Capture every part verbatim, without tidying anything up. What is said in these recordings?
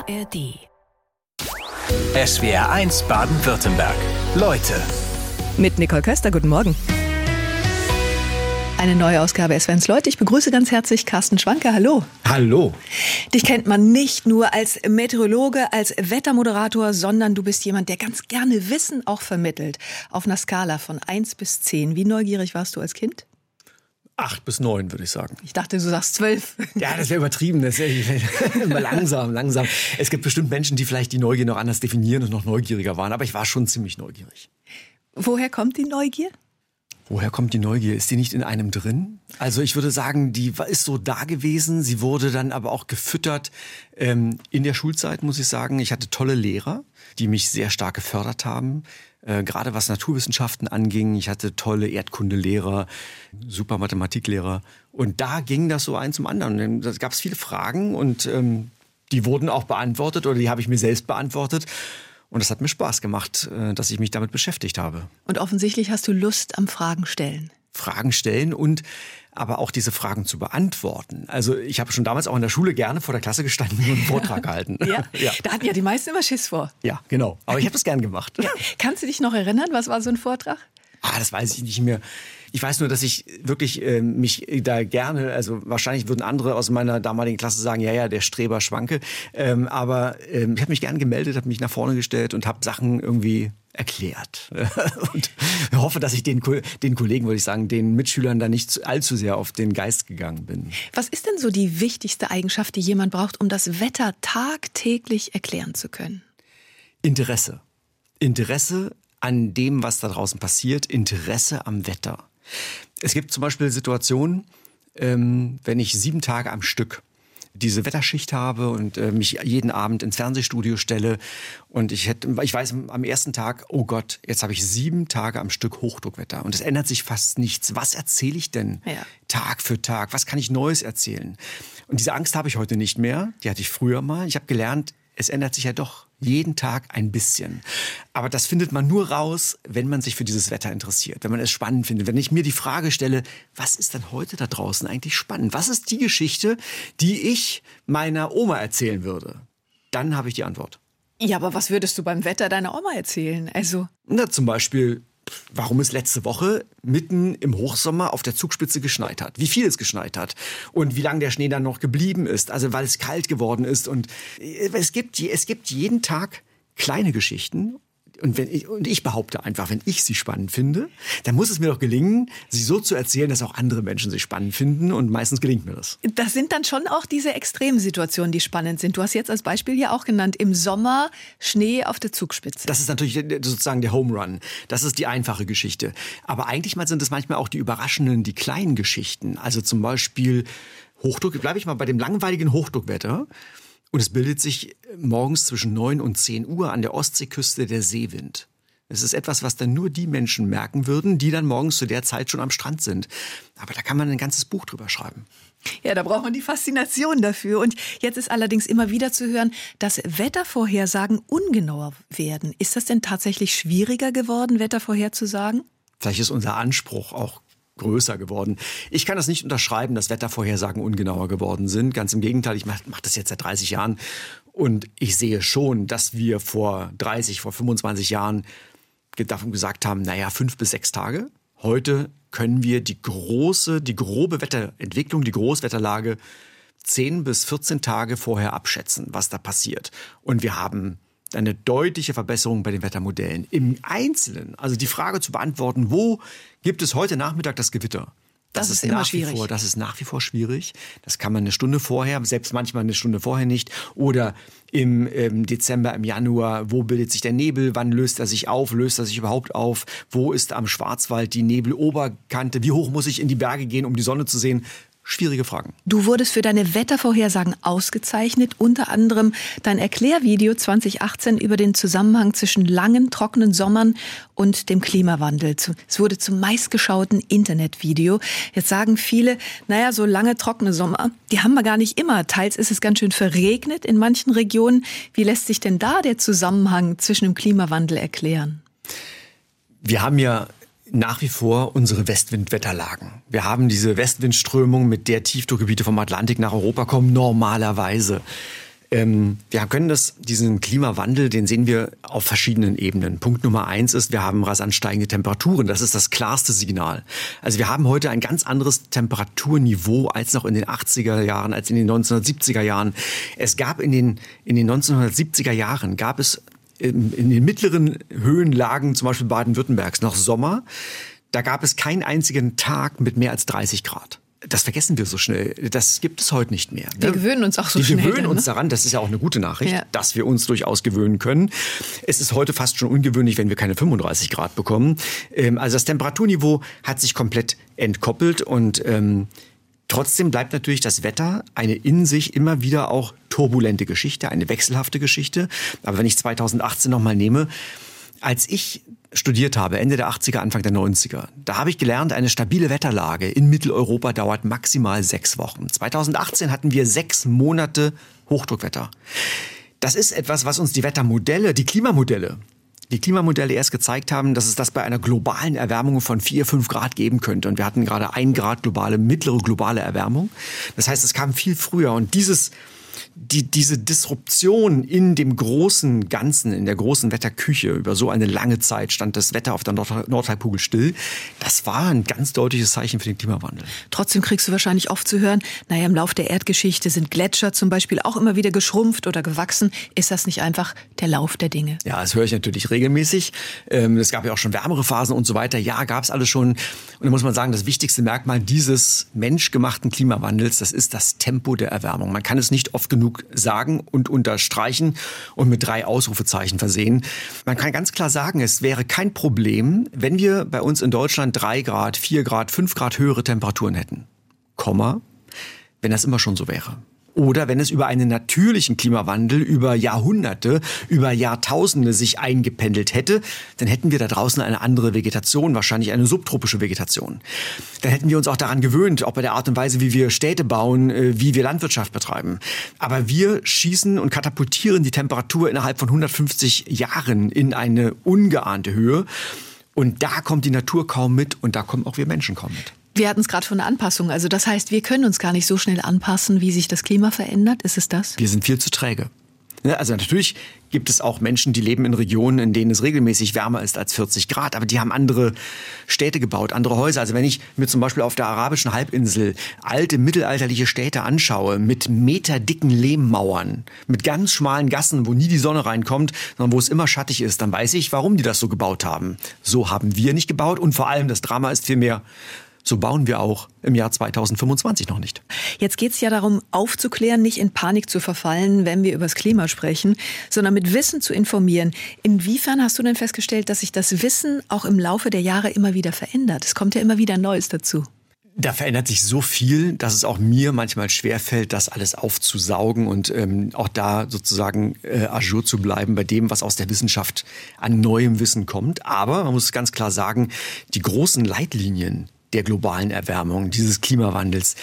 A R D. S W R eins Baden-Württemberg. Leute. Mit Nicole Köster, guten Morgen. Eine neue Ausgabe S W R eins Leute. Ich begrüße ganz herzlich Carsten Schwanke. Hallo. Hallo. Dich kennt man nicht nur als Meteorologe, als Wettermoderator, sondern du bist jemand, der ganz gerne Wissen auch vermittelt. Auf einer Skala von eins bis zehn. Wie neugierig warst du als Kind? Acht bis neun, würde ich sagen. Ich dachte, du sagst zwölf. Ja, das wäre übertrieben. Das wär, immer langsam, langsam. Es gibt bestimmt Menschen, die vielleicht die Neugier noch anders definieren und noch neugieriger waren. Aber ich war schon ziemlich neugierig. Woher kommt die Neugier? Woher kommt die Neugier? Ist die nicht in einem drin? Also ich würde sagen, die ist so da gewesen. Sie wurde dann aber auch gefüttert ähm, in der Schulzeit, muss ich sagen. Ich hatte tolle Lehrer, die mich sehr stark gefördert haben. Äh, gerade was Naturwissenschaften anging. Ich hatte tolle Erdkundelehrer, super Mathematiklehrer. Und da ging das so ein zum anderen. Da gab es viele Fragen und ähm, die wurden auch beantwortet oder die habe ich mir selbst beantwortet. Und es hat mir Spaß gemacht, dass ich mich damit beschäftigt habe. Und offensichtlich hast du Lust am Fragen stellen. Fragen stellen und aber auch diese Fragen zu beantworten. Also ich habe schon damals auch in der Schule gerne vor der Klasse gestanden und einen Vortrag gehalten. Ja, ja, da hatten ja die meisten immer Schiss vor. Ja, genau. Aber ich habe das gern gemacht. Ja. Kannst du dich noch erinnern, was war so ein Vortrag? Ah, das weiß ich nicht mehr. Ich weiß nur, dass ich wirklich äh, mich da gerne, also wahrscheinlich würden andere aus meiner damaligen Klasse sagen, ja, ja, der Streber Schwanke. Ähm, aber ähm, ich habe mich gern gemeldet, habe mich nach vorne gestellt und habe Sachen irgendwie erklärt. Und ich hoffe, dass ich den, den Kollegen, würde ich sagen, den Mitschülern da nicht allzu sehr auf den Geist gegangen bin. Was ist denn so die wichtigste Eigenschaft, die jemand braucht, um das Wetter tagtäglich erklären zu können? Interesse. Interesse an dem, was da draußen passiert, Interesse am Wetter. Es gibt zum Beispiel Situationen, ähm, wenn ich sieben Tage am Stück diese Wetterschicht habe und äh, mich jeden Abend ins Fernsehstudio stelle und ich hätte, ich weiß am ersten Tag, oh Gott, jetzt habe ich sieben Tage am Stück Hochdruckwetter und es ändert sich fast nichts. Was erzähle ich denn ja. Tag für Tag? Was kann ich Neues erzählen? Und diese Angst habe ich heute nicht mehr. Die hatte ich früher mal. Ich habe gelernt, es ändert sich ja doch jeden Tag ein bisschen. Aber das findet man nur raus, wenn man sich für dieses Wetter interessiert, wenn man es spannend findet. Wenn ich mir die Frage stelle, was ist denn heute da draußen eigentlich spannend? Was ist die Geschichte, die ich meiner Oma erzählen würde? Dann habe ich die Antwort. Ja, aber was würdest du beim Wetter deiner Oma erzählen? Also Na, zum Beispiel, warum es letzte Woche mitten im Hochsommer auf der Zugspitze geschneit hat. Wie viel es geschneit hat und wie lange der Schnee dann noch geblieben ist. Also weil es kalt geworden ist. Und es gibt, es gibt jeden Tag kleine Geschichten. Und, wenn ich, und ich behaupte einfach, wenn ich sie spannend finde, dann muss es mir doch gelingen, sie so zu erzählen, dass auch andere Menschen sie spannend finden. Und meistens gelingt mir das. Das sind dann schon auch diese Extremsituationen, die spannend sind. Du hast jetzt als Beispiel ja auch genannt, im Sommer Schnee auf der Zugspitze. Das ist natürlich sozusagen der Home Run. Das ist die einfache Geschichte. Aber eigentlich mal sind es manchmal auch die überraschenden, die kleinen Geschichten. Also zum Beispiel Hochdruck, bleibe ich mal bei dem langweiligen Hochdruckwetter. Und es bildet sich morgens zwischen neun und zehn Uhr an der Ostseeküste der Seewind. Es ist etwas, was dann nur die Menschen merken würden, die dann morgens zu der Zeit schon am Strand sind. Aber da kann man ein ganzes Buch drüber schreiben. Ja, da braucht man die Faszination dafür. Und jetzt ist allerdings immer wieder zu hören, dass Wettervorhersagen ungenauer werden. Ist das denn tatsächlich schwieriger geworden, Wetter vorherzusagen? Vielleicht ist unser Anspruch auch größer geworden. Ich kann das nicht unterschreiben, dass Wettervorhersagen ungenauer geworden sind. Ganz im Gegenteil, ich mache mach das jetzt seit dreißig Jahren und ich sehe schon, dass wir vor dreißig, vor fünfundzwanzig Jahren davon gesagt haben, naja, fünf bis sechs Tage. Heute können wir die große, die grobe Wetterentwicklung, die Großwetterlage zehn bis vierzehn Tage vorher abschätzen, was da passiert. Und wir haben eine deutliche Verbesserung bei den Wettermodellen. Im Einzelnen, also die Frage zu beantworten, wo gibt es heute Nachmittag das Gewitter? Das, das ist immer schwierig. Vor, das ist nach wie vor schwierig. Das kann man eine Stunde vorher, selbst manchmal eine Stunde vorher nicht. Oder im, im Dezember, im Januar, wo bildet sich der Nebel? Wann löst er sich auf? Löst er sich überhaupt auf? Wo ist am Schwarzwald die Nebeloberkante? Wie hoch muss ich in die Berge gehen, um die Sonne zu sehen? Schwierige Fragen. Du wurdest für deine Wettervorhersagen ausgezeichnet, unter anderem dein Erklärvideo zwanzig achtzehn über den Zusammenhang zwischen langen, trockenen Sommern und dem Klimawandel. Es wurde zum meistgeschauten Internetvideo. Jetzt sagen viele, naja, so lange, trockene Sommer, die haben wir gar nicht immer. Teils ist es ganz schön verregnet in manchen Regionen. Wie lässt sich denn da der Zusammenhang zwischen dem Klimawandel erklären? Wir haben ja nach wie vor unsere Westwindwetterlagen. Wir haben diese Westwindströmung, mit der Tiefdruckgebiete vom Atlantik nach Europa kommen, normalerweise. Ähm, wir können das, diesen Klimawandel, den sehen wir auf verschiedenen Ebenen. Punkt Nummer eins ist, wir haben rasant steigende Temperaturen. Das ist das klarste Signal. Also wir haben heute ein ganz anderes Temperaturniveau als noch in den achtziger Jahren, als in den neunzehnhundertsiebziger Jahren. Es gab in den, in den neunzehnhundertsiebziger Jahren, gab es in, in den mittleren Höhenlagen, zum Beispiel Baden-Württembergs, noch Sommer. Da gab es keinen einzigen Tag mit mehr als dreißig Grad. Das vergessen wir so schnell. Das gibt es heute nicht mehr. Wir gewöhnen uns auch so wir schnell. Wir gewöhnen dann, ne? uns daran. Das ist ja auch eine gute Nachricht, ja. dass wir uns durchaus gewöhnen können. Es ist heute fast schon ungewöhnlich, wenn wir keine fünfunddreißig Grad bekommen. Also das Temperaturniveau hat sich komplett entkoppelt und ähm, trotzdem bleibt natürlich das Wetter eine in sich immer wieder auch turbulente Geschichte, eine wechselhafte Geschichte. Aber wenn ich zweitausendachtzehn nochmal nehme, als ich studiert habe, Ende der achtziger, Anfang der neunziger, da habe ich gelernt, eine stabile Wetterlage in Mitteleuropa dauert maximal sechs Wochen. zweitausendachtzehn hatten wir sechs Monate Hochdruckwetter. Das ist etwas, was uns die Wettermodelle, die Klimamodelle, die Klimamodelle erst gezeigt haben, dass es das bei einer globalen Erwärmung von vier, fünf Grad geben könnte. Und wir hatten gerade ein Grad globale, mittlere globale Erwärmung. Das heißt, es kam viel früher. Und dieses Die, diese Disruption in dem großen Ganzen, in der großen Wetterküche, über so eine lange Zeit stand das Wetter auf der Nord- Nordhalbkugel still. Das war ein ganz deutliches Zeichen für den Klimawandel. Trotzdem kriegst du wahrscheinlich oft zu hören, naja, im Lauf der Erdgeschichte sind Gletscher zum Beispiel auch immer wieder geschrumpft oder gewachsen. Ist das nicht einfach der Lauf der Dinge? Ja, das höre ich natürlich regelmäßig. Es gab ja auch schon wärmere Phasen und so weiter. Ja, gab es alles schon. Und da muss man sagen, das wichtigste Merkmal dieses menschgemachten Klimawandels, das ist das Tempo der Erwärmung. Man kann es nicht oft genug sagen und unterstreichen und mit drei Ausrufezeichen versehen. Man kann ganz klar sagen, es wäre kein Problem, wenn wir bei uns in Deutschland drei Grad, vier Grad, fünf Grad höhere Temperaturen hätten. Komma, wenn das immer schon so wäre. Oder wenn es über einen natürlichen Klimawandel über Jahrhunderte, über Jahrtausende sich eingependelt hätte, dann hätten wir da draußen eine andere Vegetation, wahrscheinlich eine subtropische Vegetation. Dann hätten wir uns auch daran gewöhnt, auch bei der Art und Weise, wie wir Städte bauen, wie wir Landwirtschaft betreiben. Aber wir schießen und katapultieren die Temperatur innerhalb von hundertfünfzig Jahren in eine ungeahnte Höhe. Und da kommt die Natur kaum mit und da kommen auch wir Menschen kaum mit. Wir hatten es gerade von der Anpassung. Also das heißt, wir können uns gar nicht so schnell anpassen, wie sich das Klima verändert. Ist es das? Wir sind viel zu träge. Also natürlich gibt es auch Menschen, die leben in Regionen, in denen es regelmäßig wärmer ist als vierzig Grad. Aber die haben andere Städte gebaut, andere Häuser. Also wenn ich mir zum Beispiel auf der arabischen Halbinsel alte mittelalterliche Städte anschaue, mit meterdicken Lehmmauern, mit ganz schmalen Gassen, wo nie die Sonne reinkommt, sondern wo es immer schattig ist, dann weiß ich, warum die das so gebaut haben. So haben wir nicht gebaut. Und vor allem das Drama ist vielmehr, so bauen wir auch im Jahr zweitausendfünfundzwanzig noch nicht. Jetzt geht es ja darum, aufzuklären, nicht in Panik zu verfallen, wenn wir über das Klima sprechen, sondern mit Wissen zu informieren. Inwiefern hast du denn festgestellt, dass sich das Wissen auch im Laufe der Jahre immer wieder verändert? Es kommt ja immer wieder Neues dazu. Da verändert sich so viel, dass es auch mir manchmal schwerfällt, das alles aufzusaugen und ähm, auch da sozusagen äh, à jour zu bleiben bei dem, was aus der Wissenschaft an neuem Wissen kommt. Aber man muss ganz klar sagen, die großen Leitlinien der globalen Erwärmung, dieses Klimawandels,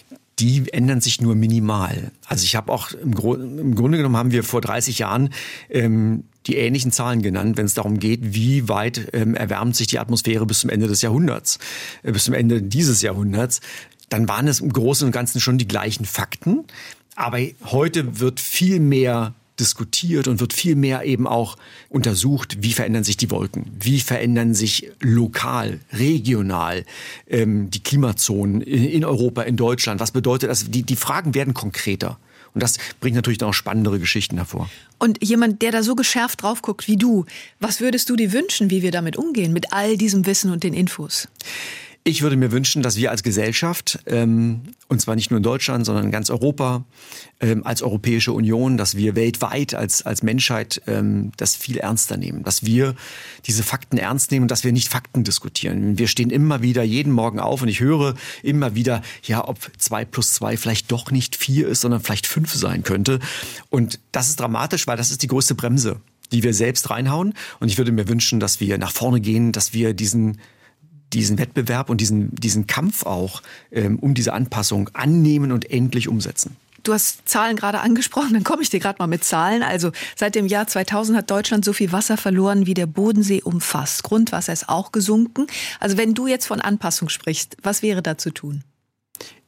die ändern sich nur minimal. Also ich habe auch im, Gro- im Grunde genommen haben wir vor dreißig Jahren ähm, die ähnlichen Zahlen genannt, wenn es darum geht, wie weit ähm, erwärmt sich die Atmosphäre bis zum Ende des Jahrhunderts, äh, bis zum Ende dieses Jahrhunderts. Dann waren es im Großen und Ganzen schon die gleichen Fakten. Aber heute wird viel mehr diskutiert und wird viel mehr eben auch untersucht, wie verändern sich die Wolken, wie verändern sich lokal, regional ähm, die Klimazonen in, in Europa, in Deutschland. Was bedeutet das? Die, die Fragen werden konkreter. Und das bringt natürlich dann auch spannendere Geschichten hervor. Und jemand, der da so geschärft drauf guckt wie du, was würdest du dir wünschen, wie wir damit umgehen, mit all diesem Wissen und den Infos? Ich würde mir wünschen, dass wir als Gesellschaft, ähm, und zwar nicht nur in Deutschland, sondern in ganz Europa, ähm, als Europäische Union, dass wir weltweit als, als Menschheit ähm, das viel ernster nehmen. Dass wir diese Fakten ernst nehmen und dass wir nicht Fakten diskutieren. Wir stehen immer wieder jeden Morgen auf und ich höre immer wieder, ja, ob zwei plus zwei vielleicht doch nicht vier ist, sondern vielleicht fünf sein könnte. Und das ist dramatisch, weil das ist die größte Bremse, die wir selbst reinhauen. Und ich würde mir wünschen, dass wir nach vorne gehen, dass wir diesen diesen Wettbewerb und diesen, diesen Kampf auch ähm, um diese Anpassung annehmen und endlich umsetzen. Du hast Zahlen gerade angesprochen, dann komme ich dir gerade mal mit Zahlen. Also seit dem Jahr zweitausend hat Deutschland so viel Wasser verloren, wie der Bodensee umfasst. Grundwasser ist auch gesunken. Also wenn du jetzt von Anpassung sprichst, was wäre da zu tun?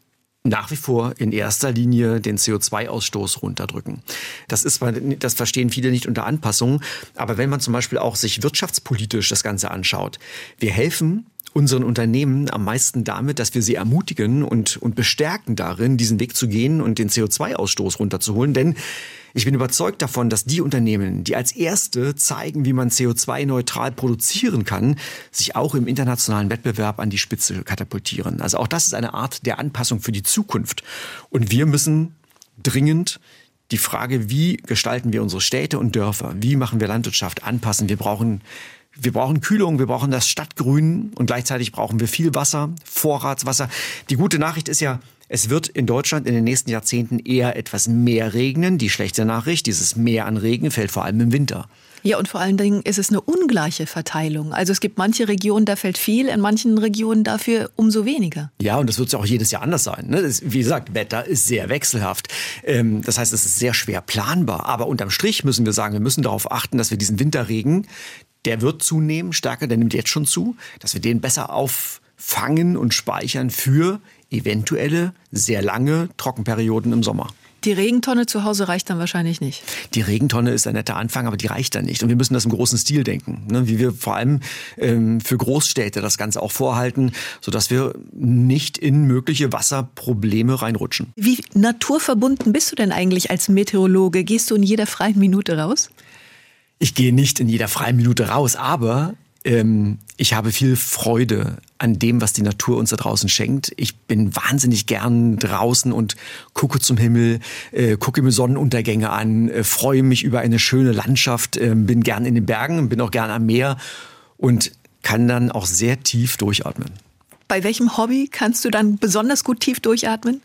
nach wie vor in erster Linie den C O zwei Ausstoß runterdrücken. Das ist, das verstehen viele nicht unter Anpassung. Aber wenn man zum Beispiel auch sich wirtschaftspolitisch das Ganze anschaut, wir helfen unseren Unternehmen am meisten damit, dass wir sie ermutigen und, und bestärken darin, diesen Weg zu gehen und den C O zwei Ausstoß runterzuholen. Denn ich bin überzeugt davon, dass die Unternehmen, die als erste zeigen, wie man C O zwei neutral produzieren kann, sich auch im internationalen Wettbewerb an die Spitze katapultieren. Also auch das ist eine Art der Anpassung für die Zukunft. Und wir müssen dringend die Frage, wie gestalten wir unsere Städte und Dörfer, wie machen wir Landwirtschaft anpassen. Wir brauchen Wir brauchen Kühlung, wir brauchen das Stadtgrün und gleichzeitig brauchen wir viel Wasser, Vorratswasser. Die gute Nachricht ist ja, es wird in Deutschland in den nächsten Jahrzehnten eher etwas mehr regnen. Die schlechte Nachricht, dieses Mehr an Regen fällt vor allem im Winter. Ja, und vor allen Dingen ist es eine ungleiche Verteilung. Also es gibt manche Regionen, da fällt viel, in manchen Regionen dafür umso weniger. Ja, und das wird ja auch jedes Jahr anders sein. Ne? Das, wie gesagt, Wetter ist sehr wechselhaft. Ähm, das heißt, es ist sehr schwer planbar. Aber unterm Strich müssen wir sagen, wir müssen darauf achten, dass wir diesen Winterregen, der wird zunehmen, stärker, der nimmt jetzt schon zu, dass wir den besser auffangen und speichern für eventuelle, sehr lange Trockenperioden im Sommer. Die Regentonne zu Hause reicht dann wahrscheinlich nicht. Die Regentonne ist ein netter Anfang, aber die reicht dann nicht. Und wir müssen das im großen Stil denken, ne? Wie wir vor allem ähm, für Großstädte das Ganze auch vorhalten, sodass wir nicht in mögliche Wasserprobleme reinrutschen. Wie naturverbunden bist du denn eigentlich als Meteorologe? Gehst du in jeder freien Minute raus? Ich gehe nicht in jeder freien Minute raus, aber ähm, ich habe viel Freude an dem, was die Natur uns da draußen schenkt. Ich bin wahnsinnig gern draußen und gucke zum Himmel, äh, gucke mir Sonnenuntergänge an, äh, freue mich über eine schöne Landschaft, äh, bin gern in den Bergen, bin auch gern am Meer und kann dann auch sehr tief durchatmen. Bei welchem Hobby kannst du dann besonders gut tief durchatmen?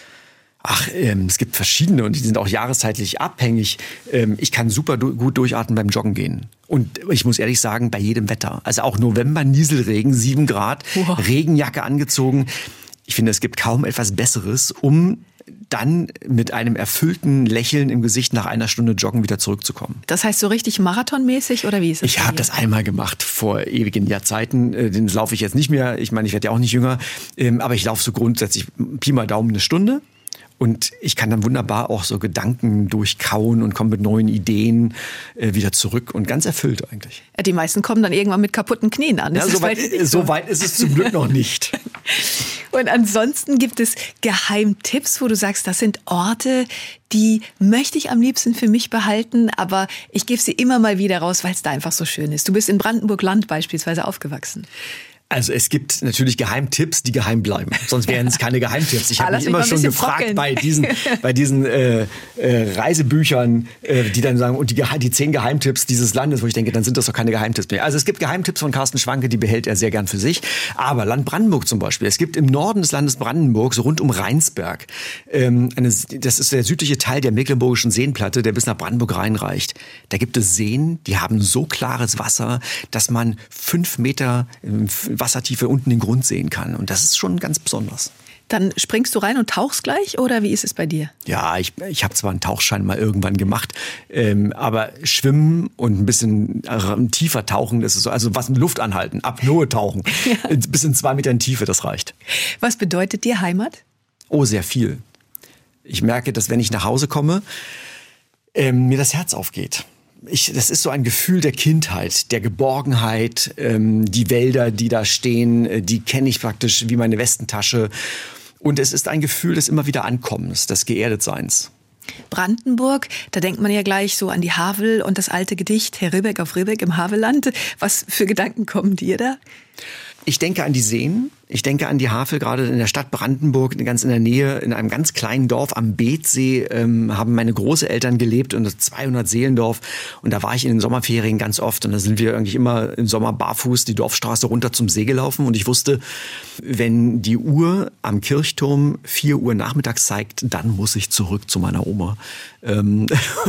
Ach, ähm, es gibt verschiedene und die sind auch jahreszeitlich abhängig. Ähm, ich kann super du- gut durchatmen beim Joggen gehen. Und ich muss ehrlich sagen, bei jedem Wetter. Also auch November, Nieselregen, sieben Grad, wow. Regenjacke angezogen. Ich finde, es gibt kaum etwas Besseres, um dann mit einem erfüllten Lächeln im Gesicht nach einer Stunde Joggen wieder zurückzukommen. Das heißt so richtig marathonmäßig oder wie ist das? Ich habe das einmal gemacht vor ewigen Jahrzeiten. Den laufe ich jetzt nicht mehr. Ich meine, ich werde ja auch nicht jünger. Aber ich laufe so grundsätzlich Pi mal Daumen eine Stunde. Und ich kann dann wunderbar auch so Gedanken durchkauen und komme mit neuen Ideen äh, wieder zurück und ganz erfüllt eigentlich. Ja, die meisten kommen dann irgendwann mit kaputten Knien an. Ja, so, weit, so weit ist es zum Glück noch nicht. Und ansonsten gibt es Geheimtipps, wo du sagst, das sind Orte, die möchte ich am liebsten für mich behalten, aber ich gebe sie immer mal wieder raus, weil es da einfach so schön ist. Du bist in Brandenburg-Land beispielsweise aufgewachsen. Also es gibt natürlich Geheimtipps, die geheim bleiben. Sonst wären es keine Geheimtipps. Ich habe mich immer schon gefragt frockeln. bei diesen, bei diesen äh, äh, Reisebüchern, äh, die dann sagen, und die, die zehn Geheimtipps dieses Landes, wo ich denke, dann sind das doch keine Geheimtipps mehr. Also es gibt Geheimtipps von Carsten Schwanke, die behält er sehr gern für sich. Aber Land Brandenburg zum Beispiel. Es gibt im Norden des Landes Brandenburg, so rund um Rheinsberg, ähm, eine, das ist der südliche Teil der Mecklenburgischen Seenplatte, der bis nach Brandenburg reinreicht. Da gibt es Seen, die haben so klares Wasser, dass man fünf Meter äh, Wassertiefe unten den Grund sehen kann. Und das ist schon ganz besonders. Dann springst du rein und tauchst gleich oder wie ist es bei dir? Ja, ich, ich habe zwar einen Tauchschein mal irgendwann gemacht, ähm, aber Schwimmen und ein bisschen äh, tiefer tauchen, das ist so, also was mit Luft anhalten, Apnoe tauchen, ja. Bis in zwei Metern Tiefe, das reicht. Was bedeutet dir Heimat? Oh, sehr viel. Ich merke, dass wenn ich nach Hause komme, ähm, mir das Herz aufgeht. Ich, das ist so ein Gefühl der Kindheit, der Geborgenheit, ähm, die Wälder, die da stehen, die kenne ich praktisch wie meine Westentasche. Und es ist ein Gefühl des immer wieder Ankommens, des Geerdetseins. Brandenburg, da denkt man ja gleich so an die Havel und das alte Gedicht Herr Ribbeck auf Ribbeck im Havelland. Was für Gedanken kommen dir da? Ich denke an die Seen. Ich denke an die Havel, gerade in der Stadt Brandenburg, ganz in der Nähe, in einem ganz kleinen Dorf am Beetsee, ähm, haben meine Großeltern gelebt und das zweihundert Seelendorf. Und da war ich in den Sommerferien ganz oft und da sind wir eigentlich immer im Sommer barfuß die Dorfstraße runter zum See gelaufen. Und ich wusste, wenn die Uhr am Kirchturm vier Uhr nachmittags zeigt, dann muss ich zurück zu meiner Oma. Ähm,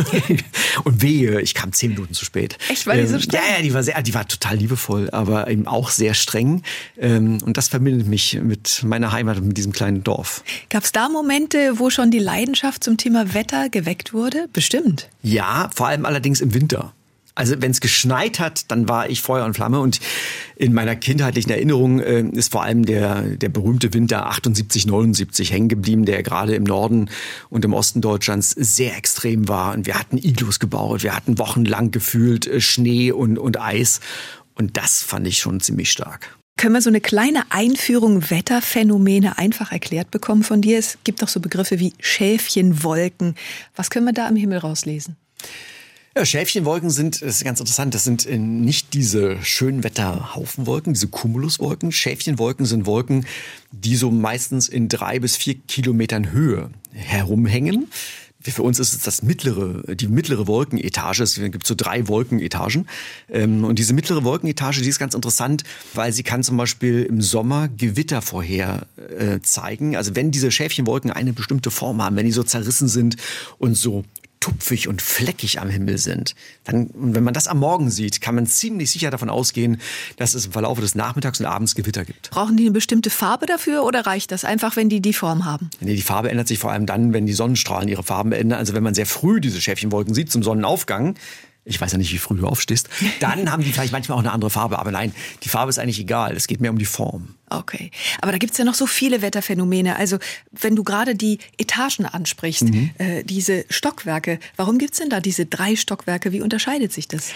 und wehe, ich kam zehn Minuten zu spät. Echt, war die so streng? Ja, ja, die war sehr, die war total liebevoll, aber eben auch sehr streng. Ähm, und das verbindet mich mit meiner Heimat und mit diesem kleinen Dorf. Gab es da Momente, wo schon die Leidenschaft zum Thema Wetter geweckt wurde? Bestimmt. Ja, vor allem allerdings im Winter. Also wenn es geschneit hat, dann war ich Feuer und Flamme. Und in meiner kindheitlichen Erinnerung äh, ist vor allem der, der berühmte Winter achtundsiebzig, neunundsiebzig hängen geblieben, der gerade im Norden und im Osten Deutschlands sehr extrem war. Und wir hatten Iglus gebaut, wir hatten wochenlang gefühlt äh, Schnee und, und Eis. Und das fand ich schon ziemlich stark. Können wir so eine kleine Einführung Wetterphänomene einfach erklärt bekommen von dir? Es gibt doch so Begriffe wie Schäfchenwolken. Was können wir da am Himmel rauslesen? Ja, Schäfchenwolken sind, das ist ganz interessant, das sind nicht diese Schönwetterhaufenwolken, diese Cumuluswolken. Schäfchenwolken sind Wolken, die so meistens in drei bis vier Kilometern Höhe herumhängen. Für uns ist es das mittlere, die mittlere Wolkenetage. Es gibt so drei Wolkenetagen. Und diese mittlere Wolkenetage, die ist ganz interessant, weil sie kann zum Beispiel im Sommer Gewitter vorher zeigen. Also wenn diese Schäfchenwolken eine bestimmte Form haben, wenn die so zerrissen sind und so tupfig und fleckig am Himmel sind, dann, wenn man das am Morgen sieht, kann man ziemlich sicher davon ausgehen, dass es im Verlauf des Nachmittags und Abends Gewitter gibt. Brauchen die eine bestimmte Farbe dafür oder reicht das einfach, wenn die die Form haben? Nee, die Farbe ändert sich vor allem dann, wenn die Sonnenstrahlen ihre Farben ändern. Also wenn man sehr früh diese Schäfchenwolken sieht zum Sonnenaufgang, ich weiß ja nicht, wie früh du aufstehst, dann haben die vielleicht manchmal auch eine andere Farbe. Aber nein, die Farbe ist eigentlich egal. Es geht mehr um die Form. Okay, aber da gibt's ja noch so viele Wetterphänomene. Also wenn du gerade die Etagen ansprichst, mhm. äh, diese Stockwerke, warum gibt's denn da diese drei Stockwerke? Wie unterscheidet sich das?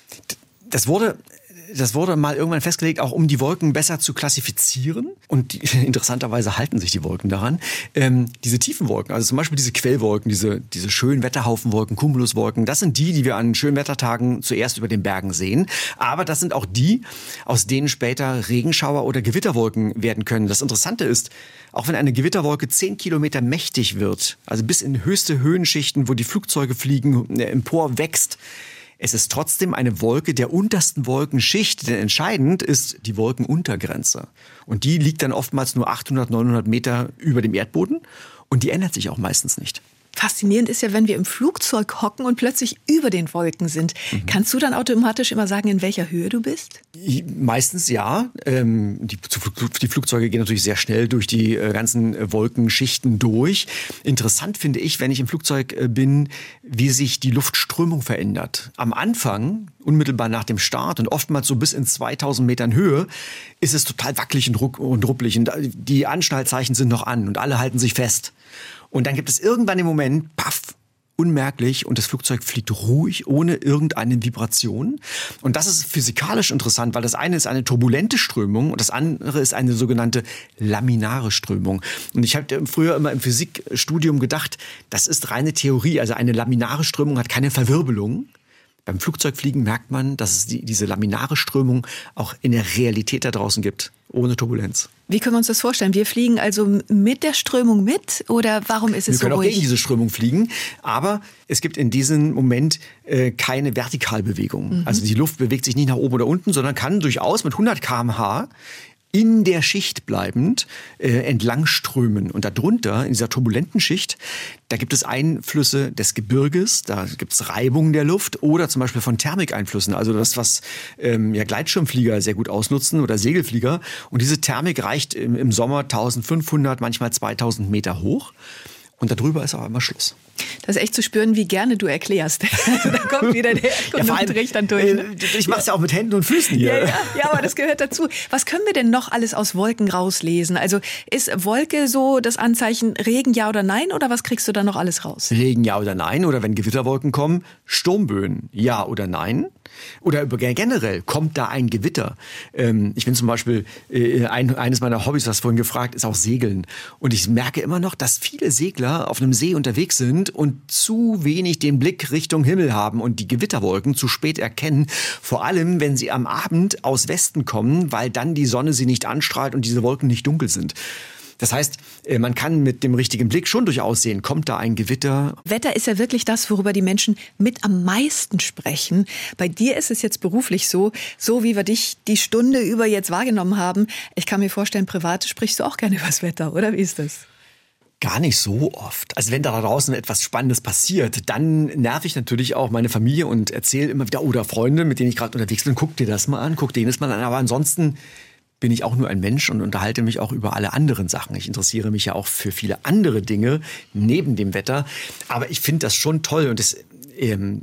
Das wurde... Das wurde mal irgendwann festgelegt, auch um die Wolken besser zu klassifizieren. Und die, interessanterweise halten sich die Wolken daran. Ähm, diese tiefen Wolken, also zum Beispiel diese Quellwolken, diese, diese schönen Wetterhaufenwolken, Cumuluswolken, das sind die, die wir an schönen Wettertagen zuerst über den Bergen sehen. Aber das sind auch die, aus denen später Regenschauer oder Gewitterwolken werden können. Das Interessante ist, auch wenn eine Gewitterwolke zehn Kilometer mächtig wird, also bis in höchste Höhenschichten, wo die Flugzeuge fliegen, empor wächst, es ist trotzdem eine Wolke der untersten Wolkenschicht, denn entscheidend ist die Wolkenuntergrenze. Und die liegt dann oftmals nur achthundert, neunhundert Meter über dem Erdboden und die ändert sich auch meistens nicht. Faszinierend ist ja, wenn wir im Flugzeug hocken und plötzlich über den Wolken sind. Mhm. Kannst du dann automatisch immer sagen, in welcher Höhe du bist? Meistens ja. Ähm, die, die Flugzeuge gehen natürlich sehr schnell durch die äh, ganzen Wolkenschichten durch. Interessant finde ich, wenn ich im Flugzeug äh, bin, wie sich die Luftströmung verändert. Am Anfang, unmittelbar nach dem Start und oftmals so bis in zweitausend Metern Höhe, ist es total wackelig und, ruck und ruppelig. Und die Anschnallzeichen sind noch an und alle halten sich fest. Und dann gibt es irgendwann den Moment, paff, unmerklich, und das Flugzeug fliegt ruhig, ohne irgendeine Vibration. Und das ist physikalisch interessant, weil das eine ist eine turbulente Strömung und das andere ist eine sogenannte laminare Strömung. Und ich habe früher immer im Physikstudium gedacht, das ist reine Theorie, also eine laminare Strömung hat keine Verwirbelung. Beim Flugzeugfliegen merkt man, dass es die, diese laminare Strömung auch in der Realität da draußen gibt, ohne Turbulenz. Wie können wir uns das vorstellen? Wir fliegen also mit der Strömung mit oder warum ist es so ruhig? Wir können auch gegen diese Strömung fliegen, aber es gibt in diesem Moment äh, keine Vertikalbewegung. Mhm. Also die Luft bewegt sich nicht nach oben oder unten, sondern kann durchaus mit hundert Kilometer pro Stunde in der Schicht bleibend äh, entlang strömen. Und darunter, in dieser turbulenten Schicht, da gibt es Einflüsse des Gebirges, da gibt es Reibung der Luft oder zum Beispiel von Thermikeinflüssen. Also das, was ähm, ja, Gleitschirmflieger sehr gut ausnutzen oder Segelflieger. Und diese Thermik reicht im, im Sommer eintausendfünfhundert, manchmal zweitausend Meter hoch. Und darüber ist auch einmal Schluss. Das ist echt zu spüren, wie gerne du erklärst. Also da kommt wieder der Erdkundeunterricht dann durch. Ne? Ich mache es ja auch mit Händen und Füßen hier. Ja, ja, ja, aber das gehört dazu. Was können wir denn noch alles aus Wolken rauslesen? Also ist Wolke so das Anzeichen Regen, ja oder nein? Oder was kriegst du da noch alles raus? Regen, ja oder nein? Oder wenn Gewitterwolken kommen, Sturmböen, ja oder nein? Oder generell, kommt da ein Gewitter? Ähm, ich bin zum Beispiel, äh, ein, eines meiner Hobbys, das vorhin gefragt, ist auch Segeln. Und ich merke immer noch, dass viele Segler auf einem See unterwegs sind und zu wenig den Blick Richtung Himmel haben und die Gewitterwolken zu spät erkennen. Vor allem, wenn sie am Abend aus Westen kommen, weil dann die Sonne sie nicht anstrahlt und diese Wolken nicht dunkel sind. Das heißt, man kann mit dem richtigen Blick schon durchaus sehen, kommt da ein Gewitter. Wetter ist ja wirklich das, worüber die Menschen mit am meisten sprechen. Bei dir ist es jetzt beruflich so, so wie wir dich die Stunde über jetzt wahrgenommen haben. Ich kann mir vorstellen, privat sprichst du auch gerne über das Wetter, oder? Wie ist das? Gar nicht so oft. Also wenn da draußen etwas Spannendes passiert, dann nerv ich natürlich auch meine Familie und erzähle immer wieder, oder Freunde, mit denen ich gerade unterwegs bin, guck dir das mal an, guck denen das mal an. Aber ansonsten bin ich auch nur ein Mensch und unterhalte mich auch über alle anderen Sachen. Ich interessiere mich ja auch für viele andere Dinge neben dem Wetter. Aber ich finde das schon toll und das, ähm,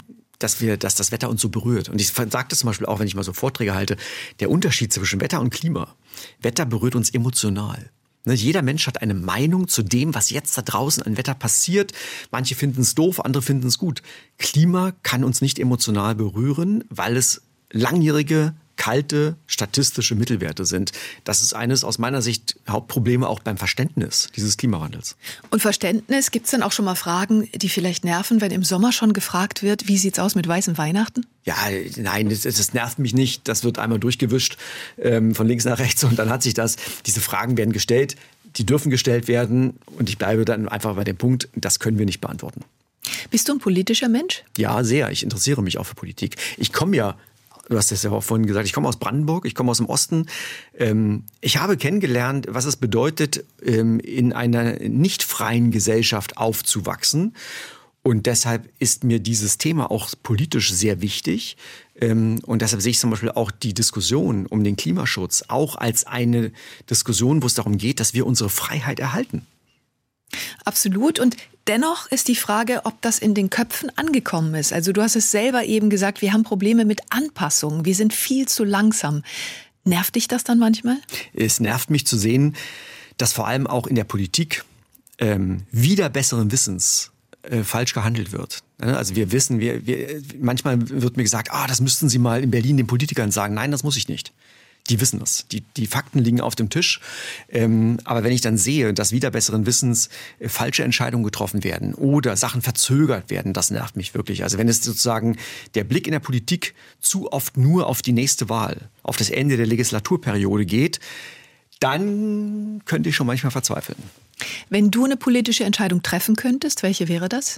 dass wir, dass das Wetter uns so berührt. Und ich sage das zum Beispiel auch, wenn ich mal so Vorträge halte, der Unterschied zwischen Wetter und Klima. Wetter berührt uns emotional. Ne, jeder Mensch hat eine Meinung zu dem, was jetzt da draußen an Wetter passiert. Manche finden es doof, andere finden es gut. Klima kann uns nicht emotional berühren, weil es langjährige, kalte, statistische Mittelwerte sind. Das ist eines aus meiner Sicht Hauptprobleme auch beim Verständnis dieses Klimawandels. Und Verständnis, gibt es dann auch schon mal Fragen, die vielleicht nerven, wenn im Sommer schon gefragt wird, wie sieht's aus mit weißen Weihnachten? Ja, nein, das, das nervt mich nicht. Das wird einmal durchgewischt ähm, von links nach rechts und dann hat sich das. Diese Fragen werden gestellt, die dürfen gestellt werden und ich bleibe dann einfach bei dem Punkt, das können wir nicht beantworten. Bist du ein politischer Mensch? Ja, sehr. Ich interessiere mich auch für Politik. Ich komme ja Du hast es ja auch vorhin gesagt, ich komme aus Brandenburg, ich komme aus dem Osten. Ich habe kennengelernt, was es bedeutet, in einer nicht freien Gesellschaft aufzuwachsen. Und deshalb ist mir dieses Thema auch politisch sehr wichtig. Und deshalb sehe ich zum Beispiel auch die Diskussion um den Klimaschutz auch als eine Diskussion, wo es darum geht, dass wir unsere Freiheit erhalten. Absolut. Und dennoch ist die Frage, ob das in den Köpfen angekommen ist. Also du hast es selber eben gesagt, wir haben Probleme mit Anpassung. Wir sind viel zu langsam. Nervt dich das dann manchmal? Es nervt mich zu sehen, dass vor allem auch in der Politik ähm, wieder besseren Wissens äh, falsch gehandelt wird. Also wir wissen, wir, wir, manchmal wird mir gesagt, ah, das müssten Sie mal in Berlin den Politikern sagen. Nein, das muss ich nicht. Die wissen es. Die, die Fakten liegen auf dem Tisch. Ähm, aber wenn ich dann sehe, dass wieder besseren Wissens äh, falsche Entscheidungen getroffen werden oder Sachen verzögert werden, das nervt mich wirklich. Also wenn es sozusagen der Blick in der Politik zu oft nur auf die nächste Wahl, auf das Ende der Legislaturperiode geht, dann könnte ich schon manchmal verzweifeln. Wenn du eine politische Entscheidung treffen könntest, welche wäre das?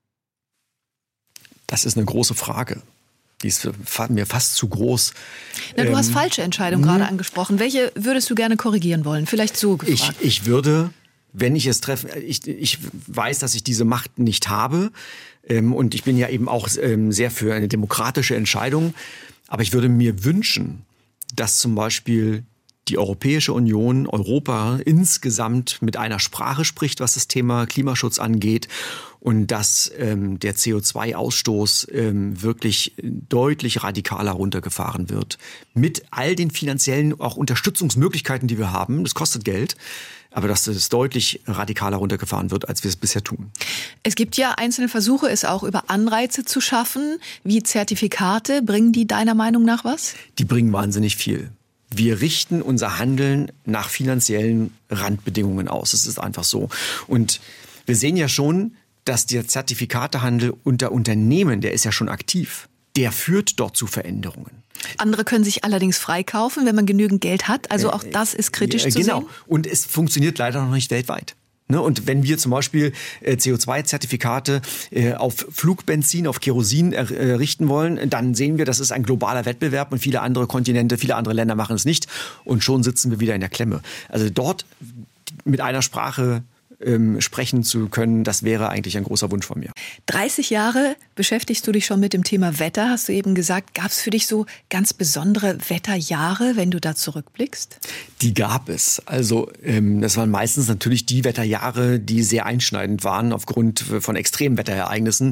Das ist eine große Frage. Die ist mir fast zu groß. Na, du ähm, hast falsche Entscheidungen gerade angesprochen. Welche würdest du gerne korrigieren wollen? Vielleicht so gefragt. Ich, ich würde, wenn ich es treffe, ich, ich weiß, dass ich diese Macht nicht habe. Ähm, und ich bin ja eben auch ähm, sehr für eine demokratische Entscheidung. Aber ich würde mir wünschen, dass zum Beispiel die Europäische Union, Europa insgesamt mit einer Sprache spricht, was das Thema Klimaschutz angeht und dass ähm, der C O zwei Ausstoß ähm, wirklich deutlich radikaler runtergefahren wird. Mit all den finanziellen auch Unterstützungsmöglichkeiten, die wir haben. Das kostet Geld. Aber dass es deutlich radikaler runtergefahren wird, als wir es bisher tun. Es gibt ja einzelne Versuche, es auch über Anreize zu schaffen, wie Zertifikate. Bringen die deiner Meinung nach was? Die bringen wahnsinnig viel. Wir richten unser Handeln nach finanziellen Randbedingungen aus. Es ist einfach so. Und wir sehen ja schon, dass der Zertifikatehandel unter Unternehmen, der ist ja schon aktiv, der führt dort zu Veränderungen. Andere können sich allerdings freikaufen, wenn man genügend Geld hat. Also auch das ist kritisch äh, zu genau. sehen. Genau. Und es funktioniert leider noch nicht weltweit. Und wenn wir zum Beispiel C O zwei Zertifikate auf Flugbenzin, auf Kerosin errichten wollen, dann sehen wir, das ist ein globaler Wettbewerb und viele andere Kontinente, viele andere Länder machen es nicht. Und schon sitzen wir wieder in der Klemme. Also dort mit einer Sprache ähm, sprechen zu können, das wäre eigentlich ein großer Wunsch von mir. dreißig Jahre beschäftigst du dich schon mit dem Thema Wetter, hast du eben gesagt. Gab es für dich so ganz besondere Wetterjahre, wenn du da zurückblickst? Die gab es. Also ähm, das waren meistens natürlich die Wetterjahre, die sehr einschneidend waren aufgrund von Extremwetterereignissen.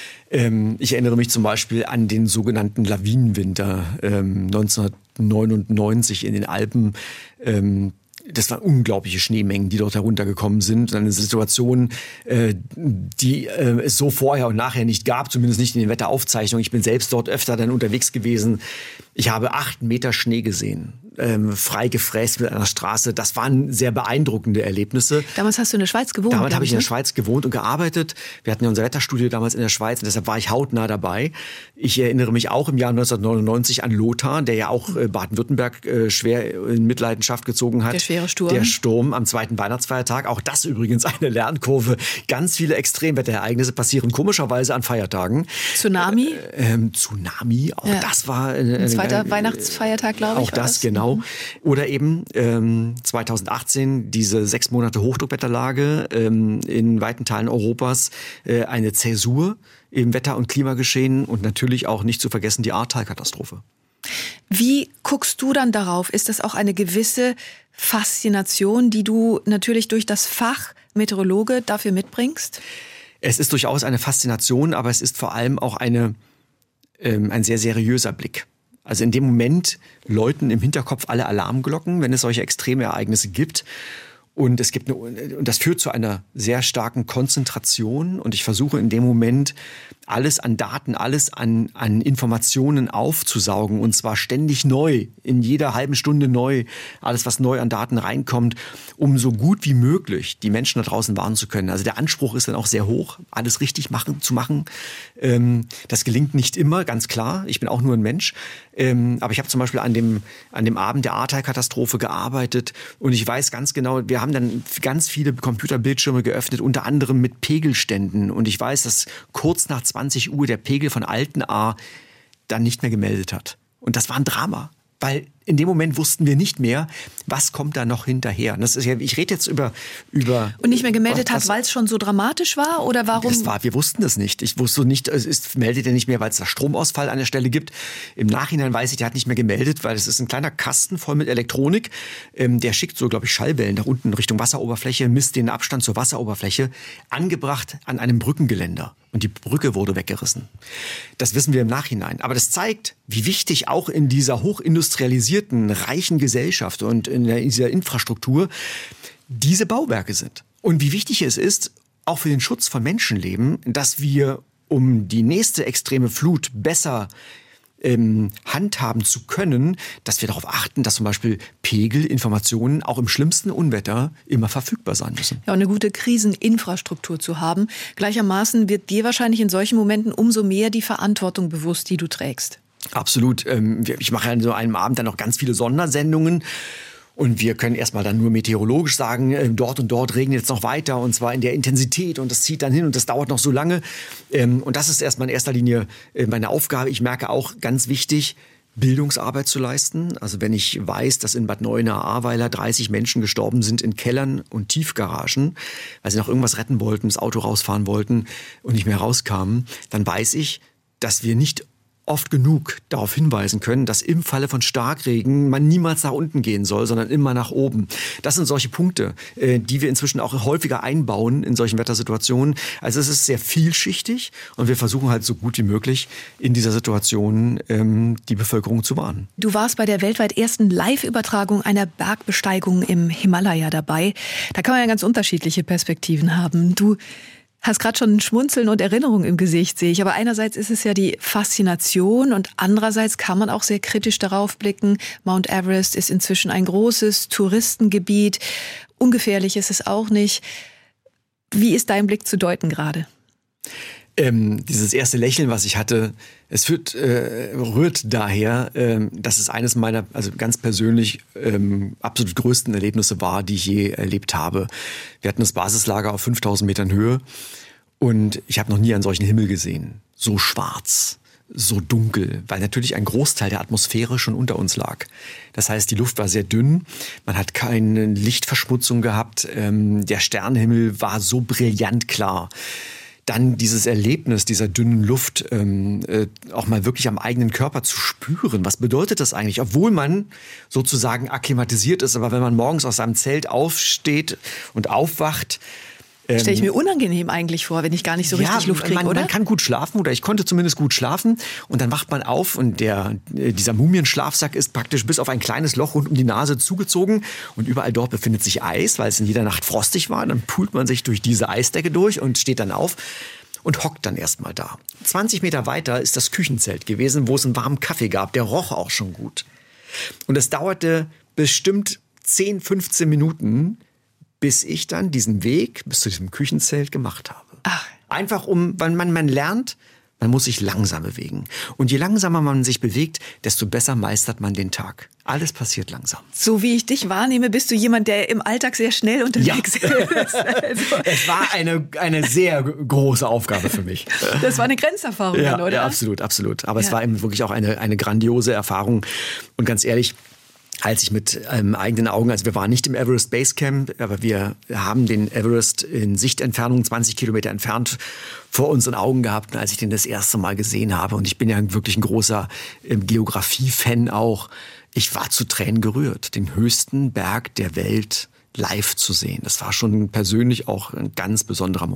Ähm, ich erinnere mich zum Beispiel an den sogenannten Lawinenwinter ähm, neunzehnhundertneunundneunzig in den Alpen. Ähm, Das waren unglaubliche Schneemengen, die dort heruntergekommen sind. Eine Situation, äh, die äh, es so vorher und nachher nicht gab, zumindest nicht in den Wetteraufzeichnungen. Ich bin selbst dort öfter dann unterwegs gewesen. Ich habe acht Meter Schnee gesehen, ähm, frei gefräst mit einer Straße. Das waren sehr beeindruckende Erlebnisse. Damals hast du in der Schweiz gewohnt. Damals habe ich in der ne? Schweiz gewohnt und gearbeitet. Wir hatten ja unser Wetterstudio damals in der Schweiz und deshalb war ich hautnah dabei. Ich erinnere mich auch im Jahr neunzehnhundertneunundneunzig an Lothar, der ja auch äh, Baden-Württemberg äh, schwer in Mitleidenschaft gezogen hat. Der schwere Sturm. Der Sturm am zweiten Weihnachtsfeiertag. Auch das übrigens eine Lernkurve. Ganz viele Extremwetterereignisse passieren komischerweise an Feiertagen. Tsunami? Äh, ähm, Tsunami, auch ja. das war... Äh, Ein zweiter äh, Weihnachtsfeiertag, glaube ich. Auch das, das? genau. Oder eben ähm, zweitausendachtzehn diese sechs Monate Hochdruckwetterlage ähm, in weiten Teilen Europas, äh, eine Zäsur im Wetter- und Klimageschehen und natürlich auch nicht zu vergessen die Ahrtal-Katastrophe. Wie guckst du dann darauf? Ist das auch eine gewisse Faszination, die du natürlich durch das Fach Meteorologe dafür mitbringst? Es ist durchaus eine Faszination, aber es ist vor allem auch eine ähm, ein sehr seriöser Blick. Also in dem Moment läuten im Hinterkopf alle Alarmglocken, wenn es solche extreme Ereignisse gibt. Und es gibt eine, und das führt zu einer sehr starken Konzentration. Und ich versuche in dem Moment alles an Daten, alles an, an Informationen aufzusaugen. Und zwar ständig neu, in jeder halben Stunde neu. Alles, was neu an Daten reinkommt, um so gut wie möglich die Menschen da draußen warnen zu können. Also der Anspruch ist dann auch sehr hoch, alles richtig machen, zu machen. Ähm, das gelingt nicht immer, ganz klar. Ich bin auch nur ein Mensch. Ähm, aber ich habe zum Beispiel an dem, an dem Abend der Ahrtal-Katastrophe gearbeitet. Und ich weiß ganz genau, wir haben dann ganz viele Computerbildschirme geöffnet, unter anderem mit Pegelständen. Und ich weiß, dass kurz nach zwanzig Uhr der Pegel von Altenahr dann nicht mehr gemeldet hat. Und das war ein Drama, weil in dem Moment wussten wir nicht mehr, was kommt da noch hinterher. Und das ist ja, ich rede jetzt über über und nicht mehr gemeldet was, hat, weil es schon so dramatisch war oder warum? Das war, wir wussten das nicht. Ich wusste nicht, es ist, meldet er nicht mehr, weil es da Stromausfall an der Stelle gibt. Im Nachhinein weiß ich, der hat nicht mehr gemeldet, weil es ist ein kleiner Kasten voll mit Elektronik. Ähm, der schickt so, glaube ich, Schallwellen nach unten Richtung Wasseroberfläche, misst den Abstand zur Wasseroberfläche, angebracht an einem Brückengeländer. Und die Brücke wurde weggerissen. Das wissen wir im Nachhinein. Aber das zeigt, wie wichtig auch in dieser hochindustrialisierten, reichen Gesellschaft und in dieser Infrastruktur diese Bauwerke sind. Und wie wichtig es ist, auch für den Schutz von Menschenleben, dass wir, um die nächste extreme Flut besser ähm, handhaben zu können, dass wir darauf achten, dass zum Beispiel Pegelinformationen auch im schlimmsten Unwetter immer verfügbar sein müssen. Ja, und eine gute Kriseninfrastruktur zu haben. Gleichermaßen wird dir wahrscheinlich in solchen Momenten umso mehr die Verantwortung bewusst, die du trägst. Absolut. Ich mache an so einem Abend dann noch ganz viele Sondersendungen. Und wir können erstmal dann nur meteorologisch sagen, dort und dort regnet jetzt noch weiter und zwar in der Intensität und das zieht dann hin und das dauert noch so lange. Und das ist erstmal in erster Linie meine Aufgabe. Ich merke auch, ganz wichtig, Bildungsarbeit zu leisten. Also wenn ich weiß, dass in Bad Neuenahr-Ahrweiler dreißig Menschen gestorben sind in Kellern und Tiefgaragen, weil sie noch irgendwas retten wollten, das Auto rausfahren wollten und nicht mehr rauskamen, dann weiß ich, dass wir nicht oft genug darauf hinweisen können, dass im Falle von Starkregen man niemals nach unten gehen soll, sondern immer nach oben. Das sind solche Punkte, die wir inzwischen auch häufiger einbauen in solchen Wettersituationen. Also es ist sehr vielschichtig und wir versuchen halt so gut wie möglich in dieser Situation ähm, die Bevölkerung zu warnen. Du warst bei der weltweit ersten Live-Übertragung einer Bergbesteigung im Himalaya dabei. Da kann man ja ganz unterschiedliche Perspektiven haben. Du hast gerade schon ein Schmunzeln und Erinnerung im Gesicht, sehe ich. Aber einerseits ist es ja die Faszination und andererseits kann man auch sehr kritisch darauf blicken. Mount Everest ist inzwischen ein großes Touristengebiet. Ungefährlich ist es auch nicht. Wie ist dein Blick zu deuten gerade? Ähm, dieses erste Lächeln, was ich hatte, es führt, äh, rührt daher, äh, dass es eines meiner, also ganz persönlich, ähm, absolut größten Erlebnisse war, die ich je erlebt habe. Wir hatten das Basislager auf fünftausend Metern Höhe und ich habe noch nie einen solchen Himmel gesehen. So schwarz, so dunkel, weil natürlich ein Großteil der Atmosphäre schon unter uns lag. Das heißt, die Luft war sehr dünn, man hat keine Lichtverschmutzung gehabt, ähm, der Sternenhimmel war so brillant klar. Dann dieses Erlebnis dieser dünnen Luft ähm, äh, auch mal wirklich am eigenen Körper zu spüren. Was bedeutet das eigentlich? Obwohl man sozusagen akklimatisiert ist, aber wenn man morgens aus seinem Zelt aufsteht und aufwacht, Ähm, Stelle ich mir unangenehm eigentlich vor, wenn ich gar nicht so richtig ja, Luft kriege, man, oder? Man kann gut schlafen oder ich konnte zumindest gut schlafen und dann wacht man auf und der, dieser Mumienschlafsack ist praktisch bis auf ein kleines Loch rund um die Nase zugezogen und überall dort befindet sich Eis, weil es in jeder Nacht frostig war. Dann pult man sich durch diese Eisdecke durch und steht dann auf und hockt dann erstmal da. zwanzig Meter weiter ist das Küchenzelt gewesen, wo es einen warmen Kaffee gab. Der roch auch schon gut. Und es dauerte bestimmt zehn, fünfzehn Minuten, bis ich dann diesen Weg bis zu diesem Küchenzelt gemacht habe. Ach. Einfach um, weil man, man lernt, man muss sich langsam bewegen. Und je langsamer man sich bewegt, desto besser meistert man den Tag. Alles passiert langsam. So wie ich dich wahrnehme, bist du jemand, der im Alltag sehr schnell unterwegs ja. ist. Also. Es war eine, eine sehr große Aufgabe für mich. Das war eine Grenzerfahrung, ja, dann, oder? Ja, absolut, absolut. Aber ja. es war eben wirklich auch eine, eine grandiose Erfahrung. Und ganz ehrlich, als ich mit ähm, eigenen Augen, also wir waren nicht im Everest Base Camp, aber wir haben den Everest in Sichtentfernung zwanzig Kilometer entfernt vor unseren Augen gehabt, als ich den das erste Mal gesehen habe. Und ich bin ja wirklich ein großer ähm, Geografie-Fan auch. Ich war zu Tränen gerührt, den höchsten Berg der Welt live zu sehen. Das war schon persönlich auch ein ganz besonderer Moment.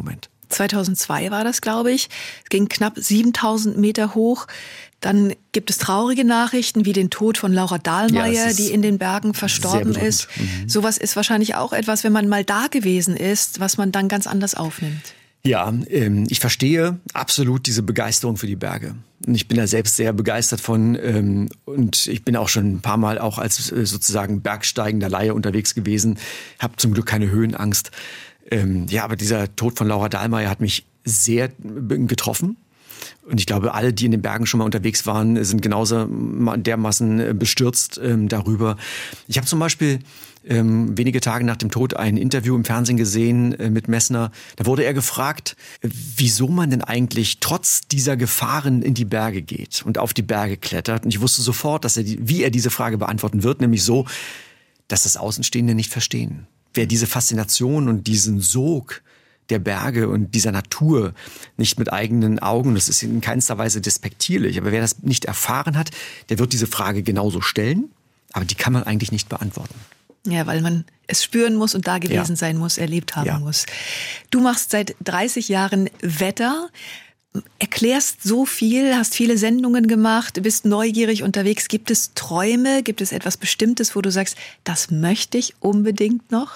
zweitausendzwei war das, glaube ich. Es ging knapp siebentausend Meter hoch. Dann gibt es traurige Nachrichten wie den Tod von Laura Dahlmeier, ja, die in den Bergen verstorben ist. Mhm. Sowas ist wahrscheinlich auch etwas, wenn man mal da gewesen ist, was man dann ganz anders aufnimmt. Ja, ähm, ich verstehe absolut diese Begeisterung für die Berge. Und ich bin da selbst sehr begeistert von. Ähm, und ich bin auch schon ein paar Mal auch als äh, sozusagen bergsteigender Laie unterwegs gewesen. Habe zum Glück keine Höhenangst. Ähm, ja, aber dieser Tod von Laura Dahlmeier hat mich sehr getroffen. Und ich glaube, alle, die in den Bergen schon mal unterwegs waren, sind genauso dermaßen bestürzt ähm, darüber. Ich habe zum Beispiel ähm, wenige Tage nach dem Tod ein Interview im Fernsehen gesehen äh, mit Messner. Da wurde er gefragt, wieso man denn eigentlich trotz dieser Gefahren in die Berge geht und auf die Berge klettert. Und ich wusste sofort, dass er die, wie er diese Frage beantworten wird, nämlich so, dass das Außenstehende nicht verstehen. Wer diese Faszination und diesen Sog der Berge und dieser Natur nicht mit eigenen Augen, das ist in keinster Weise despektierlich, aber wer das nicht erfahren hat, der wird diese Frage genauso stellen, aber die kann man eigentlich nicht beantworten. Ja, weil man es spüren muss und da gewesen ja. sein muss, erlebt haben ja. muss. Du machst seit dreißig Jahren Wetter, erklärst so viel, hast viele Sendungen gemacht, bist neugierig unterwegs. Gibt es Träume, gibt es etwas Bestimmtes, wo du sagst, das möchte ich unbedingt noch?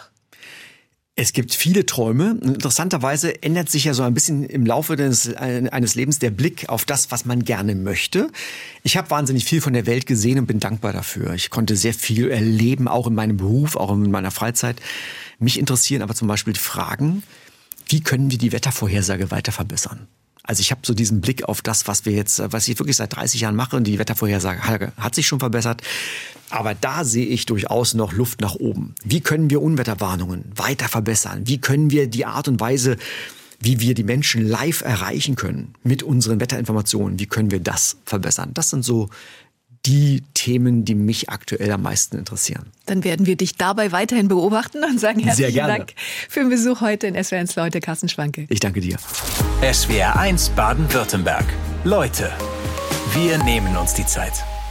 Es gibt viele Träume. Interessanterweise ändert sich ja so ein bisschen im Laufe des, eines Lebens der Blick auf das, was man gerne möchte. Ich habe wahnsinnig viel von der Welt gesehen und bin dankbar dafür. Ich konnte sehr viel erleben, auch in meinem Beruf, auch in meiner Freizeit. Mich interessieren aber zum Beispiel Fragen, wie können wir die Wettervorhersage weiter verbessern? Also ich habe so diesen Blick auf das, was wir jetzt, was ich wirklich seit dreißig Jahren mache. Und die Wettervorhersage hat sich schon verbessert. Aber da sehe ich durchaus noch Luft nach oben. Wie können wir Unwetterwarnungen weiter verbessern? Wie können wir die Art und Weise, wie wir die Menschen live erreichen können mit unseren Wetterinformationen, wie können wir das verbessern? Das sind so die Themen, die mich aktuell am meisten interessieren. Dann werden wir dich dabei weiterhin beobachten und sagen herzlichen Dank für den Besuch heute in S W R eins Leute, Carsten Schwanke. Ich danke dir. S W R eins Baden-Württemberg. Leute, wir nehmen uns die Zeit.